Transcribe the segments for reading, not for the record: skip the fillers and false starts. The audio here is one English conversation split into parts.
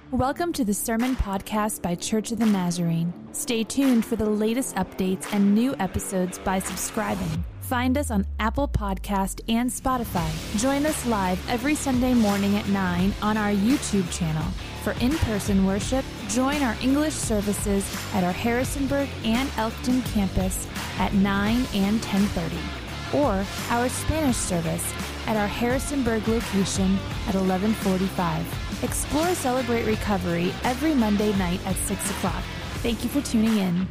Welcome to the Sermon Podcast by Church of the Nazarene. Stay tuned for the latest updates and new episodes by subscribing. Find us on Apple Podcast and Spotify. Join us live every Sunday morning at 9 on our YouTube channel. For in-person worship, join our English services at our Harrisonburg and Elkton campus at 9 and 10:30, or our Spanish service at our Harrisonburg location at 11:45. Explore Celebrate Recovery every Monday night at 6 o'clock. Thank you for tuning in.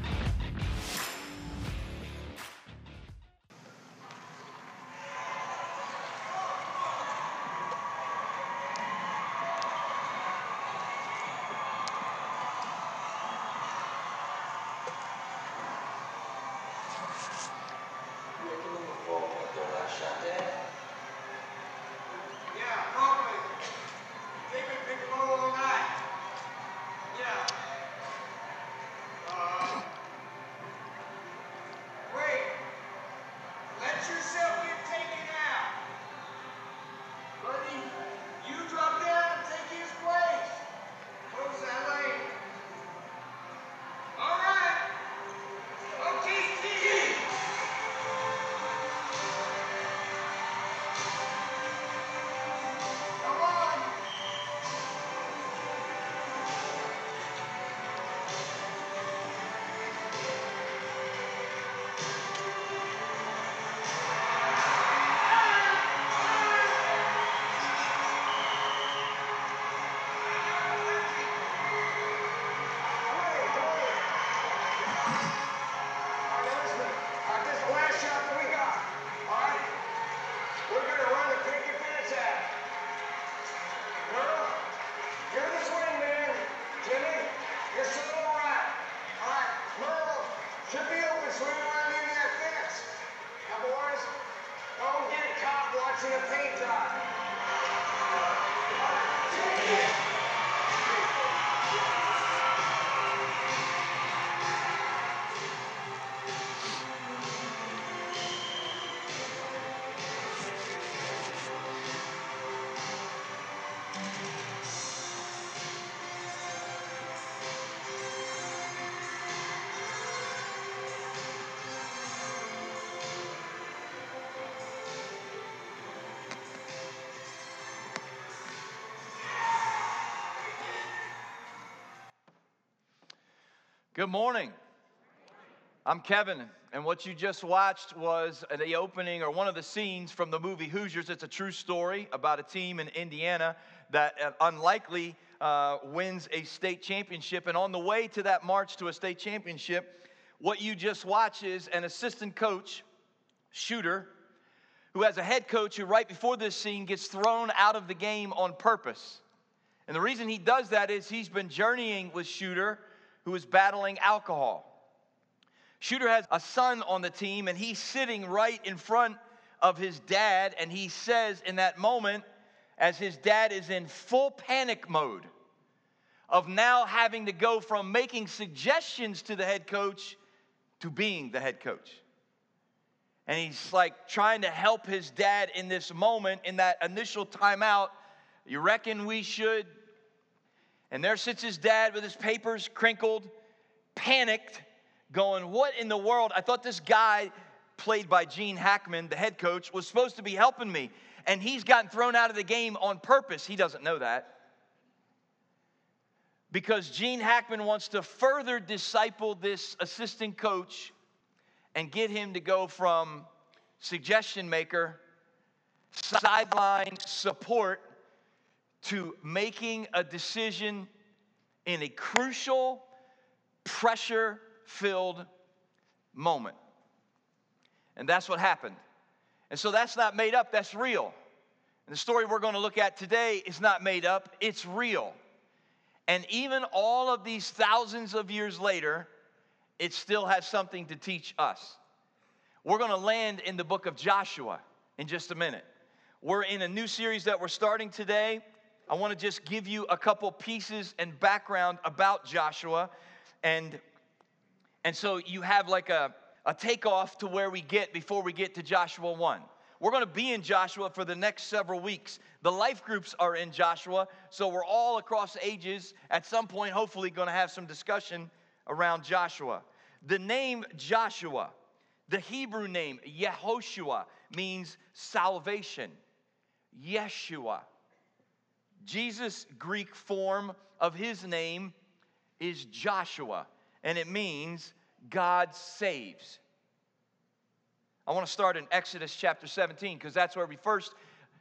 Good morning. I'm Kevin, and what you just watched was the opening or one of the scenes from the movie Hoosiers. It's a true story about a team in Indiana that unlikely wins a state championship. And on the way to that march to a state championship, what you just watched is an assistant coach, Shooter, who has a head coach who right before this scene gets thrown out of the game on purpose. And the reason he does that is he's been journeying with Shooter, who is battling alcohol. Shooter has a son on the team, and he's sitting right in front of his dad, and he says in that moment, as his dad is in full panic mode of now having to go from making suggestions to the head coach to being the head coach. And he's like trying to help his dad in this moment, in that initial timeout. You reckon we should? And there sits his dad with his papers crinkled, panicked, going, what in the world? I thought this guy, played by Gene Hackman, the head coach, was supposed to be helping me. And he's gotten thrown out of the game on purpose. He doesn't know that. Because Gene Hackman wants to further disciple this assistant coach and get him to go from suggestion maker, sideline support, to making a decision in a crucial, pressure-filled moment. And that's what happened. And so that's not made up, that's real. And the story we're going to look at today is not made up, it's real. And even all of these thousands of years later, it still has something to teach us. We're going to land in the book of Joshua in just a minute. We're in a new series that we're starting today. I want to just give you a couple pieces and background about Joshua. And so you have like a takeoff to where we get before we get to Joshua 1. We're going to be in Joshua for the next several weeks. The life groups are in Joshua, so we're all across ages. At some point, hopefully, going to have some discussion around Joshua. The name Joshua, the Hebrew name Yehoshua, means salvation. Yeshua. Jesus' Greek form of his name is Joshua, and it means God saves. I want to start in Exodus chapter 17 because that's where we first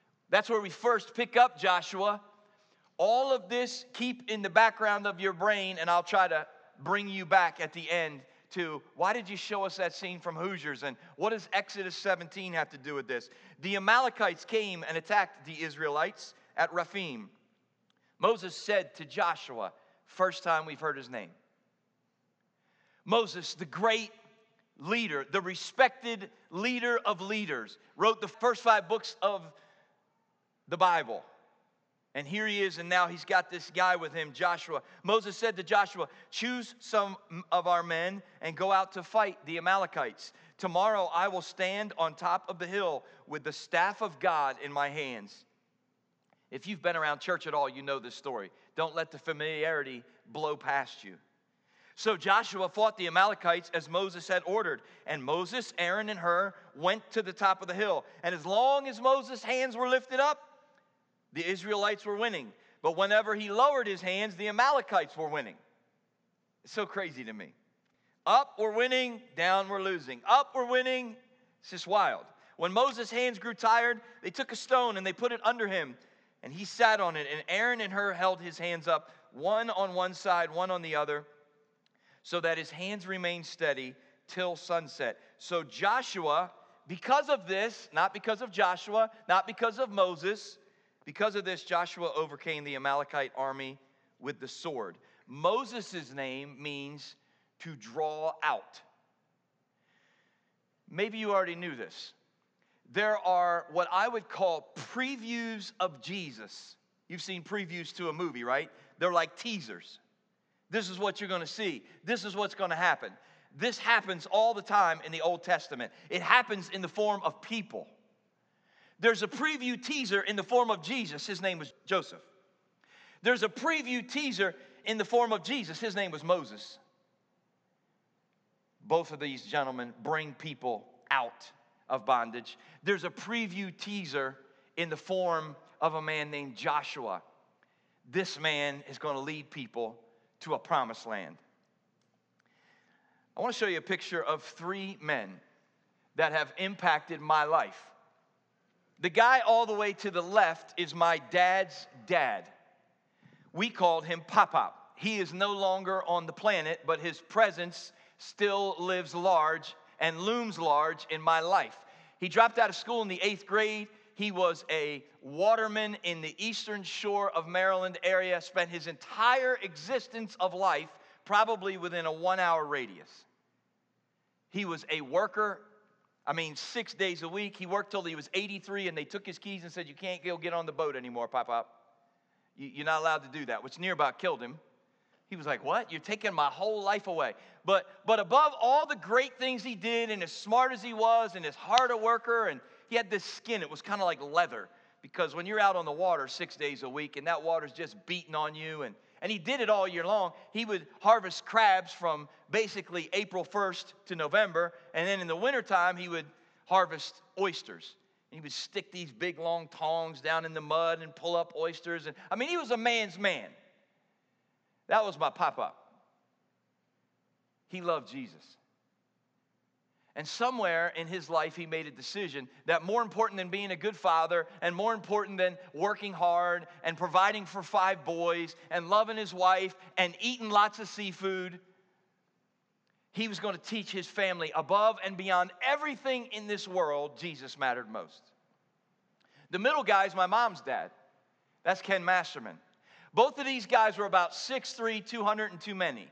pick up Joshua. All of this keep in the background of your brain, and I'll try to bring you back at the end to why did you show us that scene from Hoosiers, and what does Exodus 17 have to do with this? The Amalekites came and attacked the Israelites at Rephidim. Moses said to Joshua, first time we've heard his name. Moses, the great leader, the respected leader of leaders, wrote the first 5 books of the Bible. And here he is, and now he's got this guy with him, Joshua. Moses said to Joshua, choose some of our men and go out to fight the Amalekites. Tomorrow I will stand on top of the hill with the staff of God in my hands. If you've been around church at all, you know this story. Don't let the familiarity blow past you. So Joshua fought the Amalekites as Moses had ordered. And Moses, Aaron, and Hur went to the top of the hill. And as long as Moses' hands were lifted up, the Israelites were winning. But whenever he lowered his hands, the Amalekites were winning. It's so crazy to me. Up, we're winning. Down, we're losing. Up, we're winning. It's just wild. When Moses' hands grew tired, they took a stone and they put it under him. And he sat on it. And Aaron and Hur held his hands up, one on one side, one on the other, so that his hands remained steady till sunset. So Joshua, because of this, not because of Joshua, not because of Moses, because of this, Joshua overcame the Amalekite army with the sword. Moses' name means to draw out. Maybe you already knew this. There are what I would call previews of Jesus. You've seen previews to a movie, right? They're like teasers. This is what you're going to see. This is what's going to happen. This happens all the time in the Old Testament. It happens in the form of people. There's a preview teaser in the form of Jesus. His name was Joseph. There's a preview teaser in the form of Jesus. His name was Moses. Both of these gentlemen bring people out of bondage. There's a preview teaser in the form of a man named Joshua. This man is going to lead people to a promised land. I want to show you a picture of 3 men that have impacted my life. The guy all the way to the left is my dad's dad. We called him Pop-Pop. He is no longer on the planet, but his presence still lives large and looms large in my life. He dropped out of school in the 8th grade. He was a waterman in the eastern shore of Maryland area, spent his entire existence of life probably within a 1-hour radius. He was a worker, 6 days a week. He worked till he was 83, and they took his keys and said, you can't go get on the boat anymore, Pop-Pop. You're not allowed to do that, which near about killed him. He was like, what? You're taking my whole life away. But above all the great things he did, and as smart as he was, and as hard a worker, and he had this skin, it was kind of like leather, because when you're out on the water 6 days a week, and that water's just beating on you, and he did it all year long. He would harvest crabs from basically April 1st to November, and then in the wintertime, he would harvest oysters. And he would stick these big, long tongs down in the mud and pull up oysters. And he was a man's man. That was my Pop-Pop. He loved Jesus. And somewhere in his life, he made a decision that more important than being a good father, and more important than working hard and providing for 5 boys and loving his wife and eating lots of seafood, he was going to teach his family above and beyond everything in this world, Jesus mattered most. The middle guy is my mom's dad. That's Ken Masterman. Both of these guys were about 6'3", 200 and too many.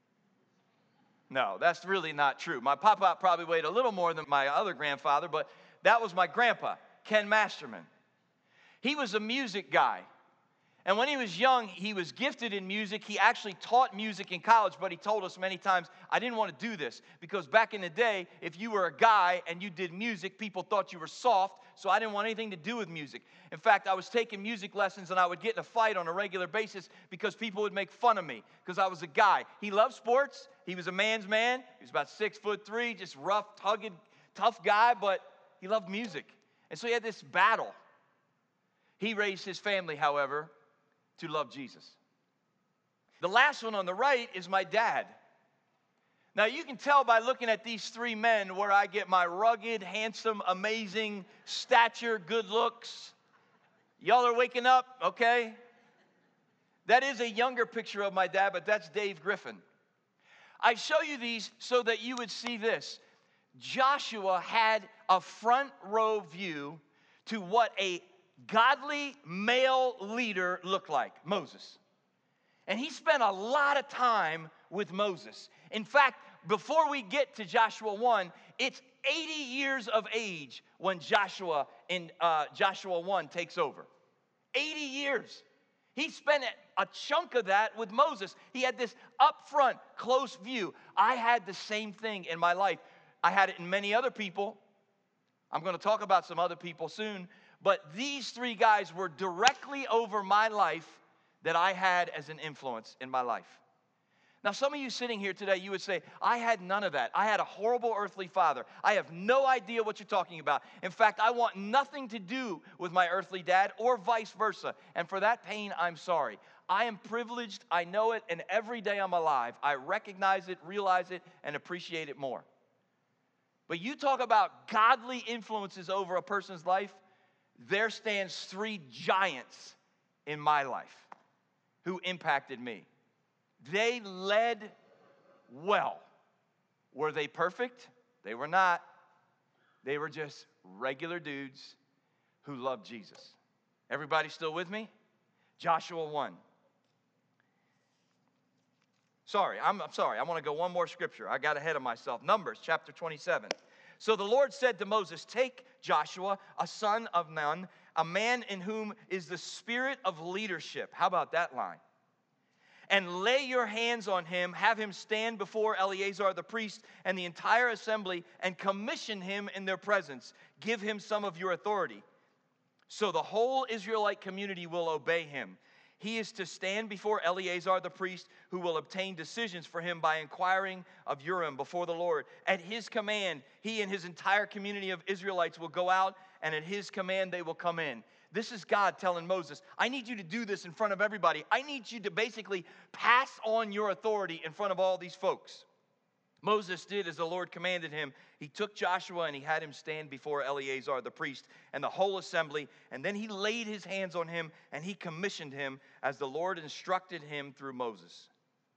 No, that's really not true. My Pop-Pop probably weighed a little more than my other grandfather, but that was my grandpa, Ken Masterman. He was a music guy. And when he was young, he was gifted in music. He actually taught music in college, but he told us many times, I didn't want to do this because back in the day, if you were a guy and you did music, people thought you were soft, so I didn't want anything to do with music. In fact, I was taking music lessons, and I would get in a fight on a regular basis because people would make fun of me because I was a guy. He loved sports. He was a man's man. He was about 6'3", just rough, tugged, tough guy, but he loved music. And so he had this battle. He raised his family, however, to love Jesus. The last one on the right is my dad. Now, you can tell by looking at these three men where I get my rugged, handsome, amazing stature, good looks. Y'all are waking up, okay? That is a younger picture of my dad, but that's Dave Griffin. I show you these so that you would see this. Joshua had a front row view to what a godly male leader looked like, Moses. And he spent a lot of time with Moses. In fact, before we get to Joshua 1, it's 80 years of age when Joshua in Joshua 1 takes over. 80 years. He spent a chunk of that with Moses. He had this up-front, close view. I had the same thing in my life. I had it in many other people. I'm going to talk about some other people soon. But these three guys were directly over my life that I had as an influence in my life. Now, some of you sitting here today, you would say, I had none of that. I had a horrible earthly father. I have no idea what you're talking about. In fact, I want nothing to do with my earthly dad or vice versa. And for that pain, I'm sorry. I am privileged. I know it. And every day I'm alive, I recognize it, realize it, and appreciate it more. But you talk about godly influences over a person's life, there stands three giants in my life who impacted me. They led well. Were they perfect? They were not. They were just regular dudes who loved Jesus. Everybody still with me? Joshua 1. I'm sorry. I want to go one more scripture. I got ahead of myself. Numbers chapter 27. So the Lord said to Moses, take Joshua, a son of Nun, a man in whom is the spirit of leadership. How about that line? And lay your hands on him, have him stand before Eleazar the priest and the entire assembly, and commission him in their presence. Give him some of your authority. So the whole Israelite community will obey him. He is to stand before Eleazar the priest, who will obtain decisions for him by inquiring of Urim before the Lord. At his command, he and his entire community of Israelites will go out, and at his command they will come in. This is God telling Moses, I need you to do this in front of everybody. I need you to basically pass on your authority in front of all these folks. Moses did as the Lord commanded him. He took Joshua and he had him stand before Eleazar the priest and the whole assembly. And then he laid his hands on him and he commissioned him as the Lord instructed him through Moses.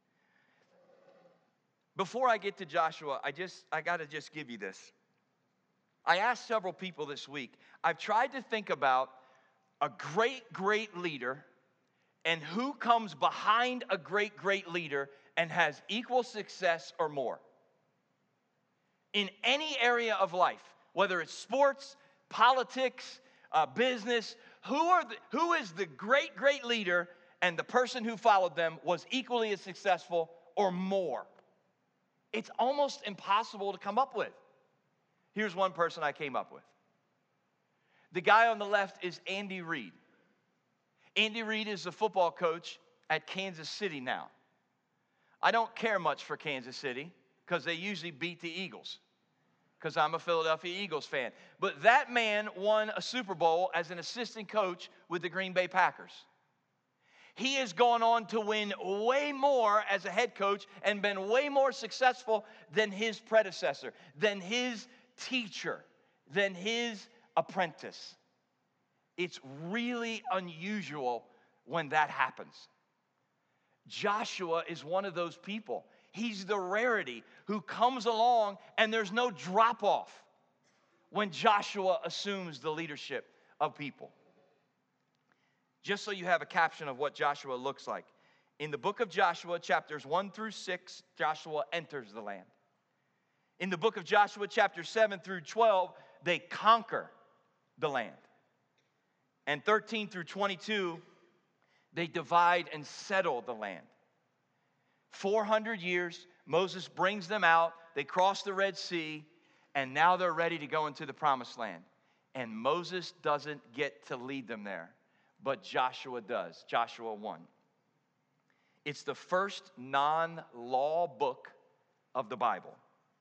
Before I get to Joshua, I got to just give you this. I asked several people this week. I've tried to think about a great leader and who comes behind a great leader and has equal success or more. In any area of life, whether it's sports, politics, business, who is the great leader and the person who followed them was equally as successful or more? It's almost impossible to come up with. Here's one person I came up with. The guy on the left is Andy Reid. Andy Reid is the football coach at Kansas City now. I don't care much for Kansas City because they usually beat the Eagles because I'm a Philadelphia Eagles fan. But that man won a Super Bowl as an assistant coach with the Green Bay Packers. He has gone on to win way more as a head coach and been way more successful than his predecessor, than his teacher, than his apprentice. It's really unusual when that happens. Joshua is one of those people. He's the rarity who comes along and there's no drop-off when Joshua assumes the leadership of people. Just so you have a caption of what Joshua looks like. In the book of Joshua, chapters 1 through 6, Joshua enters the land. In the book of Joshua, chapters 7 through 12, they conquer the land. And 13 through 22, they divide and settle the land. 400 years, Moses brings them out, they cross the Red Sea, and now they're ready to go into the promised land. And Moses doesn't get to lead them there, but Joshua does. Joshua 1. It's the first non-law book of the Bible.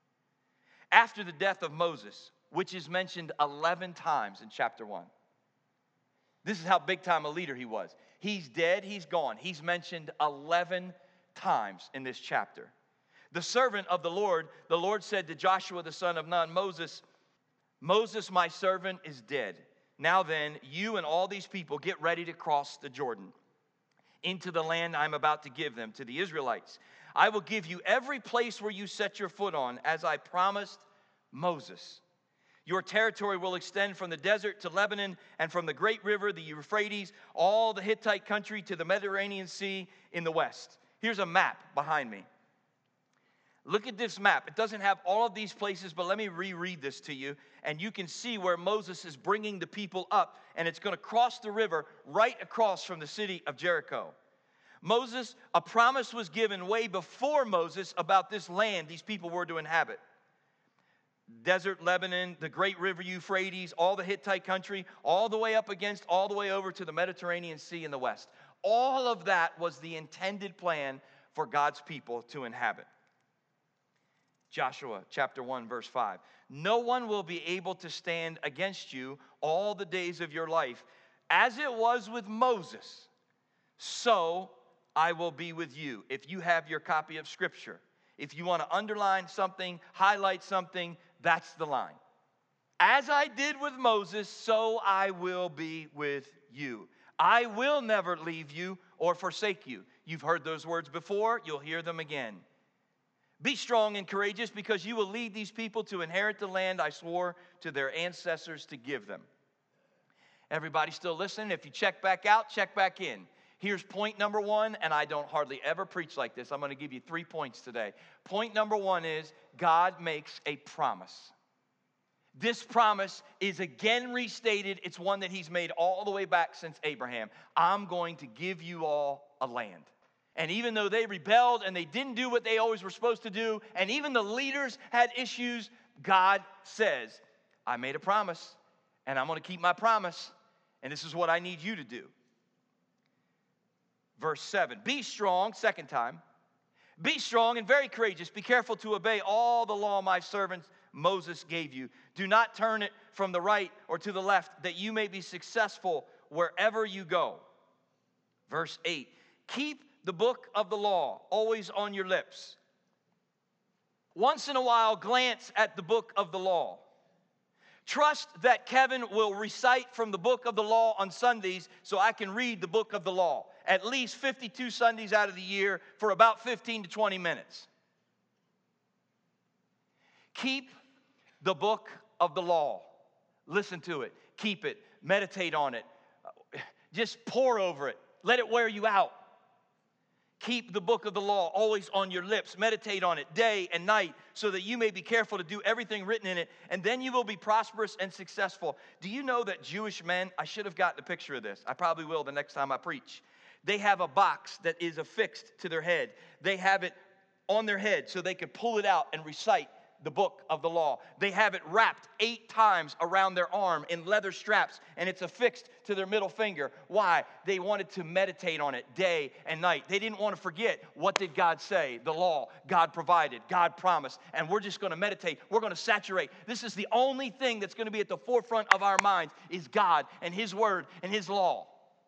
After the death of Moses, which is mentioned 11 times in chapter 1. This is how big time a leader he was. He's dead, he's gone. He's mentioned 11 times in this chapter. The servant of the Lord said to Joshua the son of Nun, Moses, my servant is dead. Now then, you and all these people get ready to cross the Jordan into the land I'm about to give them, to the Israelites. I will give you every place where you set your foot on, as I promised Moses. Your territory will extend from the desert to Lebanon, and from the great river, the Euphrates, all the Hittite country to the Mediterranean Sea in the west. Here's a map behind me. Look at this map. It doesn't have all of these places, but let me reread this to you, and you can see where Moses is bringing the people up, and it's going to cross the river right across from the city of Jericho. Moses, a promise was given way before Moses about this land these people were to inhabit. Desert Lebanon, the great river Euphrates, all the Hittite country, all the way up against, all the way over to the Mediterranean Sea in the west. All of that was the intended plan for God's people to inhabit. Joshua chapter 1, verse 5. No one will be able to stand against you all the days of your life. As it was with Moses, so I will be with you. If you have your copy of Scripture, if you want to underline something, highlight something, that's the line. As I did with Moses, so I will be with you. I will never leave you or forsake you. You've heard those words before, you'll hear them again. Be strong and courageous, because you will lead these people to inherit the land I swore to their ancestors to give them. Everybody still listening? If you check back out, check back in. Here's point number 1, and I don't hardly ever preach like this. I'm going to give you 3 points today. Point number 1 is God makes a promise. This promise is again restated. It's one that he's made all the way back since Abraham. I'm going to give you all a land. And even though they rebelled and they didn't do what they always were supposed to do, and even the leaders had issues, God says, I made a promise, and I'm going to keep my promise, and this is what I need you to do. Verse 7, be strong, second time. Be strong and very courageous. Be careful to obey all the law my servant Moses gave you. Do not turn it from the right or to the left, that you may be successful wherever you go. Verse 8, keep the book of the law always on your lips. Once in a while, glance at the book of the law. Trust that Kevin will recite from the book of the law on Sundays so I can read the book of the law. At least 52 Sundays out of the year for about 15 to 20 minutes. Keep the book of the law. Listen to it. Keep it. Meditate on it. Just pore over it. Let it wear you out. Keep the book of the law always on your lips. Meditate on it day and night so that you may be careful to do everything written in it, and then you will be prosperous and successful. Do you know that Jewish men, I should have gotten a picture of this. I probably will the next time I preach. They have a box that is affixed to their head. They have it on their head so they could pull it out and recite the book of the law. They have it wrapped 8 times around their arm in leather straps, and it's affixed to their middle finger. Why? They wanted to meditate on it day and night. They didn't want to forget, what did God say? The law, God provided, God promised, and we're just going to meditate. We're going to saturate. This is the only thing that's going to be at the forefront of our minds is God and His Word and His law.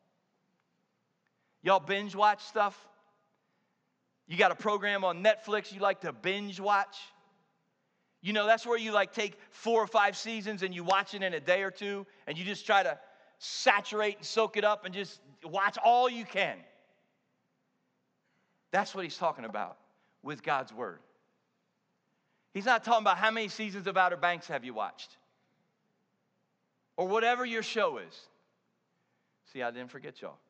Y'all binge watch stuff? You got a program on Netflix you like to binge watch? You know, that's where you like take 4 or 5 seasons and you watch it in a day or two, and you just try to saturate and soak it up and just watch all you can. That's what he's talking about with God's Word. He's not talking about how many seasons of Outer Banks have you watched, or whatever your show is. See, I didn't forget y'all.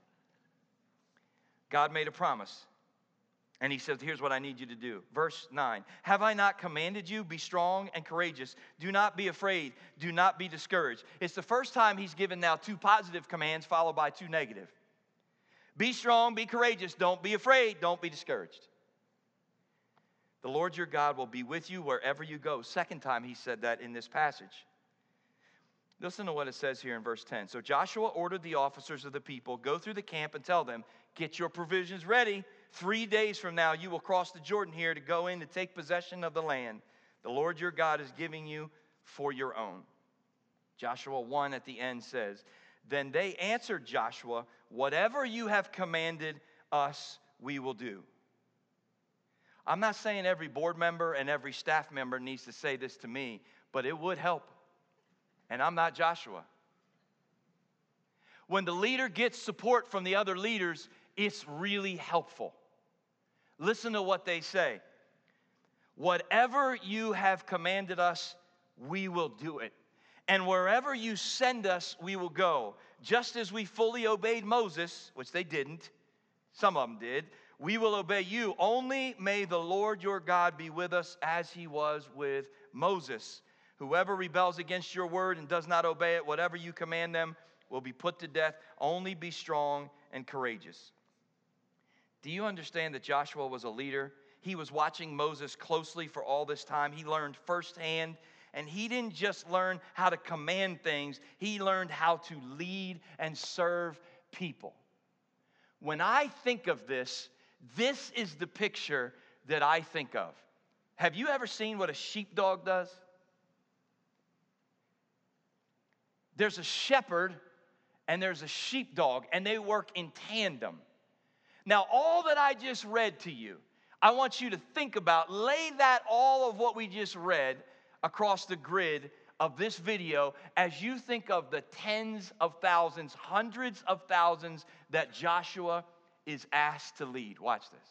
God made a promise. And he says, here's what I need you to do. Verse 9, have I not commanded you? Be strong and courageous. Do not be afraid. Do not be discouraged. It's the first time he's given now 2 positive commands followed by 2 negative. Be strong, be courageous. Don't be afraid. Don't be discouraged. The Lord your God will be with you wherever you go. Second time he said that in this passage. Listen to what it says here in verse 10. So Joshua ordered the officers of the people, go through the camp and tell them, get your provisions ready. 3 days from now, you will cross the Jordan here to go in to take possession of the land the Lord your God is giving you for your own. Joshua 1 at the end says, then they answered Joshua, whatever you have commanded us, we will do. I'm not saying every board member and every staff member needs to say this to me, but it would help. And I'm not Joshua. When the leader gets support from the other leaders, it's really helpful. Listen to what they say. Whatever you have commanded us, we will do it. And wherever you send us, we will go. Just as we fully obeyed Moses, which they didn't, some of them did, we will obey you. Only may the Lord your God be with us as he was with Moses. Whoever rebels against your word and does not obey it, whatever you command them, will be put to death. Only be strong and courageous. Do you understand that Joshua was a leader? He was watching Moses closely for all this time. He learned firsthand, and he didn't just learn how to command things. He learned how to lead and serve people. When I think of this, this is the picture that I think of. Have you ever seen what a sheepdog does? There's a shepherd and there's a sheepdog, and they work in tandem. Now, all that I just read to you, I want you to think about, lay that all of what we just read across the grid of this video as you think of the tens of thousands, hundreds of thousands that Joshua is asked to lead. Watch this.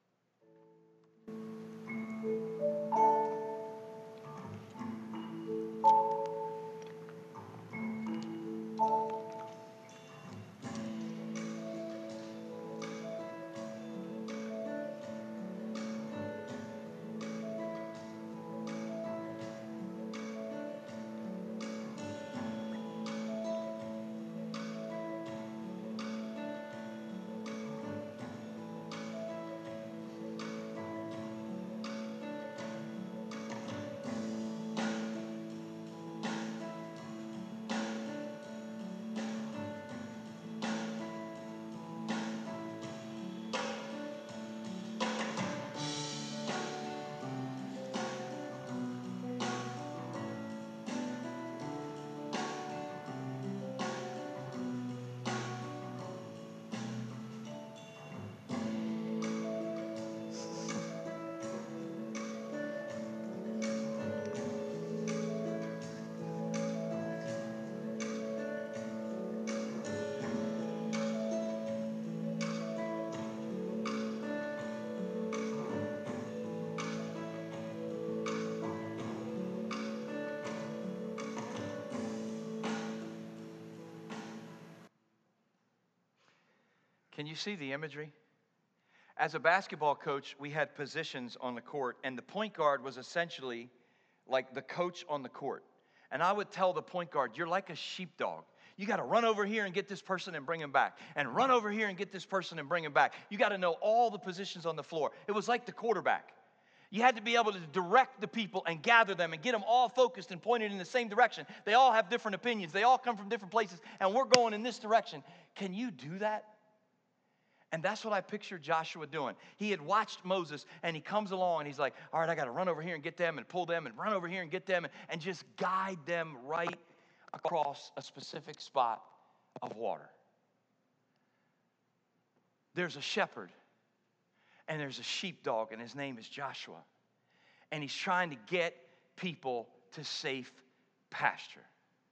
Can you see the imagery? As a basketball coach, we had positions on the court, and the point guard was essentially like the coach on the court. And I would tell the point guard, you're like a sheepdog. You got to run over here and get this person and bring him back. And run over here and get this person and bring him back. You got to know all the positions on the floor. It was like the quarterback. You had to be able to direct the people and gather them and get them all focused and pointed in the same direction. They all have different opinions. They all come from different places, and we're going in this direction. Can you do that? And that's what I pictured Joshua doing. He had watched Moses, and he comes along, and he's like, all right, I got to run over here and get them and pull them and run over here and get them and just guide them right across a specific spot of water. There's a shepherd, and there's a sheepdog, and his name is Joshua. And he's trying to get people to safe pasture.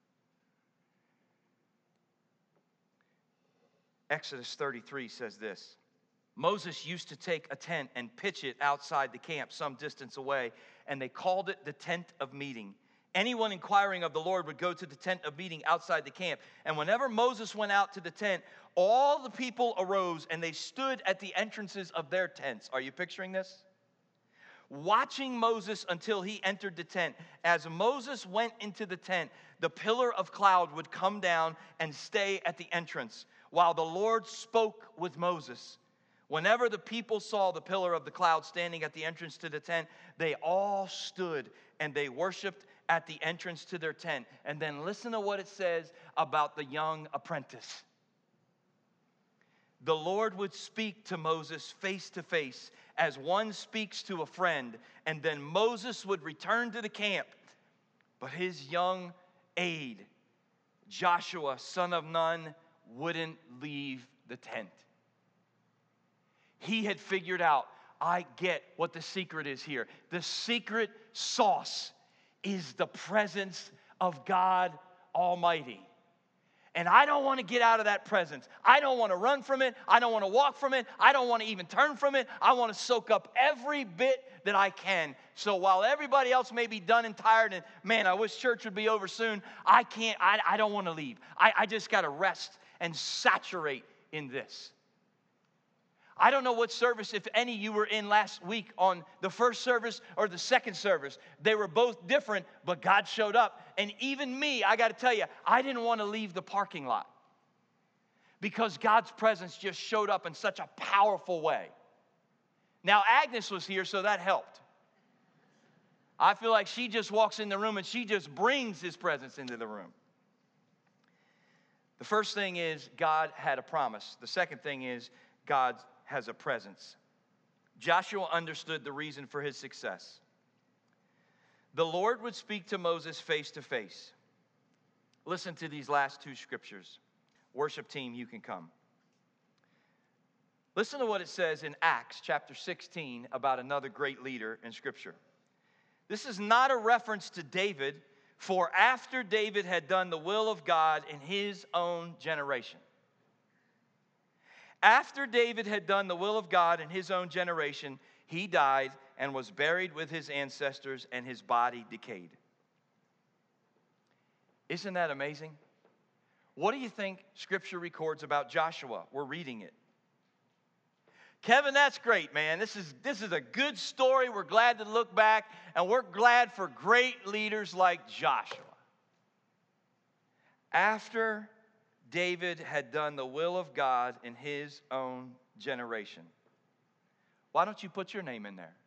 Exodus 33 says this. Moses used to take a tent and pitch it outside the camp some distance away, and they called it the tent of meeting. Anyone inquiring of the Lord would go to the tent of meeting outside the camp. And whenever Moses went out to the tent, all the people arose and they stood at the entrances of their tents. Are you picturing this? Watching Moses until he entered the tent. As Moses went into the tent, the pillar of cloud would come down and stay at the entrance, while the Lord spoke with Moses. Whenever the people saw the pillar of the cloud standing at the entrance to the tent, they all stood and they worshiped at the entrance to their tent. And then listen to what it says about the young apprentice. The Lord would speak to Moses face to face as one speaks to a friend, and then Moses would return to the camp. But his young aide, Joshua, son of Nun, wouldn't leave the tent. He had figured out, I get what the secret is here. The secret sauce is the presence of God Almighty. And I don't want to get out of that presence. I don't want to run from it. I don't want to walk from it. I don't want to even turn from it. I want to soak up every bit that I can. So while everybody else may be done and tired and, man, I wish church would be over soon, I don't want to leave. I just got to rest and saturate in this. I don't know what service, if any, you were in last week on the first service or the second service. They were both different, but God showed up. And even me, I got to tell you, I didn't want to leave the parking lot because God's presence just showed up in such a powerful way. Now, Agnes was here, so that helped. I feel like she just walks in the room and she just brings His presence into the room. The first thing is God had a promise. The second thing is God has a presence. Joshua understood the reason for his success. The Lord would speak to Moses face to face. Listen to these last two scriptures. Worship team, you can come. Listen to what it says in Acts chapter 16 about another great leader in Scripture. This is not a reference to David, for after David had done the will of God in his own generation. After David had done the will of God in his own generation, he died and was buried with his ancestors, and his body decayed. Isn't that amazing? What do you think Scripture records about Joshua? We're reading it. Kevin, that's great, man. This is a good story. We're glad to look back, and we're glad for great leaders like Joshua. After David had done the will of God in his own generation. Why don't you put your name in there?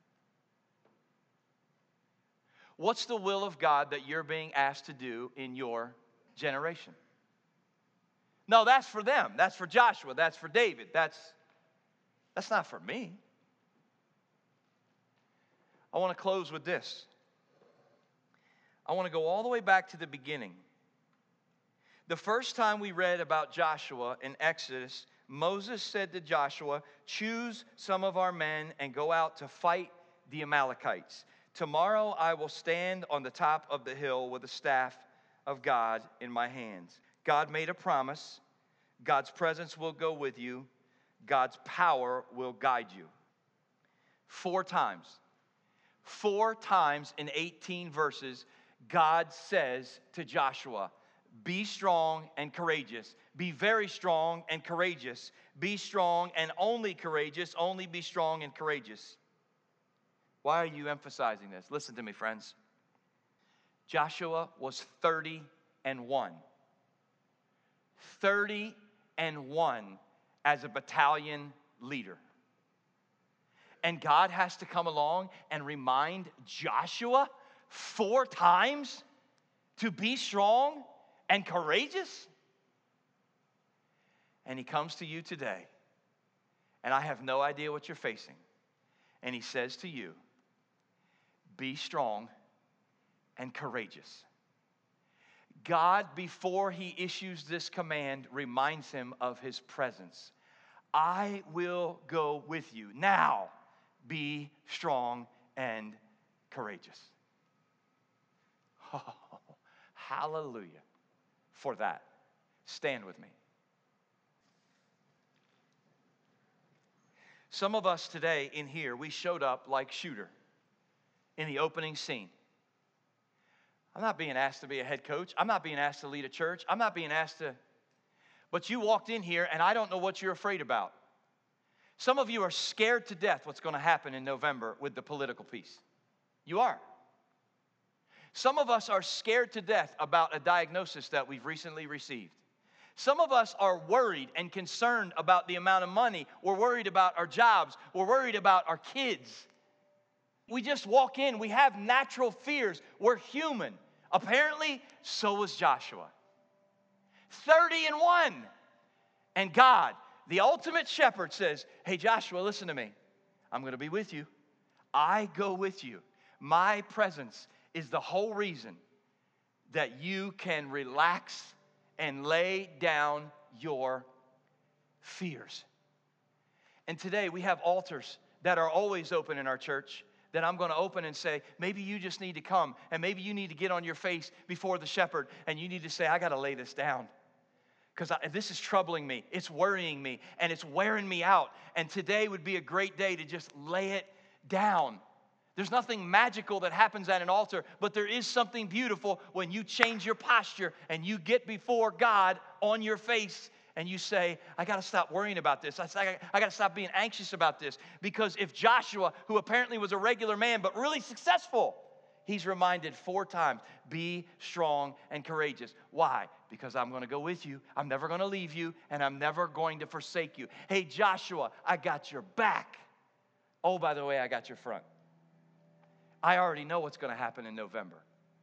What's the will of God that you're being asked to do in your generation? No, that's for them. That's for Joshua. That's for David. That's not for me. I want to close with this. I want to go all the way back to the beginning. The first time we read about Joshua in Exodus, Moses said to Joshua, "Choose some of our men and go out to fight the Amalekites. Tomorrow I will stand on the top of the hill with the staff of God in my hands." God made a promise. God's presence will go with you. God's power will guide you. 4 times. 4 times in 18 verses, God says to Joshua, be strong and courageous. Be very strong and courageous. Be strong and only courageous. Only be strong and courageous. Why are you emphasizing this? Listen to me, friends. Joshua was 30-1. 30-1 as a battalion leader. And God has to come along and remind Joshua 4 times to be strong and courageous. And He comes to you today, and I have no idea what you're facing. And He says to you, be strong and courageous. God, before He issues this command, reminds him of His presence. I will go with you. Now, be strong and courageous. Oh, hallelujah for that. Stand with me. Some of us today in here, we showed up like Shooter in the opening scene. I'm not being asked to be a head coach. I'm not being asked to lead a church. I'm not being asked to... But you walked in here, and I don't know what you're afraid about. Some of you are scared to death what's going to happen in November with the political piece. You are. Some of us are scared to death about a diagnosis that we've recently received. Some of us are worried and concerned about the amount of money. We're worried about our jobs. We're worried about our kids. we just walk in. We have natural fears. We're human. Apparently, so was Joshua. 30-1. And God, the ultimate shepherd, says, hey, Joshua, listen to me. I'm going to be with you. I go with you. My presence is the whole reason that you can relax and lay down your fears. And today we have altars that are always open in our church that I'm going to open and say, maybe you just need to come, and maybe you need to get on your face before the shepherd, and you need to say, I got to lay this down. Because this is troubling me, it's worrying me, and it's wearing me out. And today would be a great day to just lay it down. There's nothing magical that happens at an altar, but there is something beautiful when you change your posture and you get before God on your face and you say, I got to stop worrying about this. I got to stop being anxious about this. Because if Joshua, who apparently was a regular man but really successful, he's reminded 4 times, be strong and courageous. Why? Because I'm going to go with you. I'm never going to leave you, and I'm never going to forsake you. Hey, Joshua, I got your back. Oh, by the way, I got your front. I already know what's going to happen in November.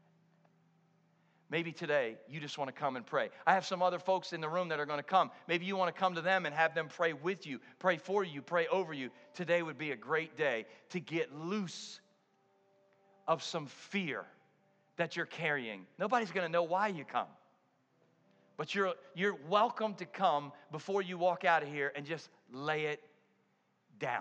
Maybe today you just want to come and pray. I have some other folks in the room that are going to come. Maybe you want to come to them and have them pray with you, pray for you, pray over you. Today would be a great day to get loose of some fear that you're carrying. Nobody's going to know why you come. But you're welcome to come before you walk out of here and just lay it down.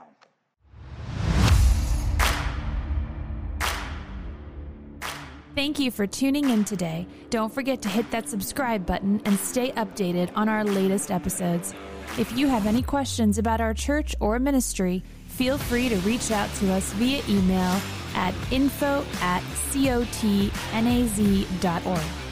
Thank you for tuning in today. Don't forget to hit that subscribe button and stay updated on our latest episodes. If you have any questions about our church or ministry, feel free to reach out to us via email at info@cotnaz.org.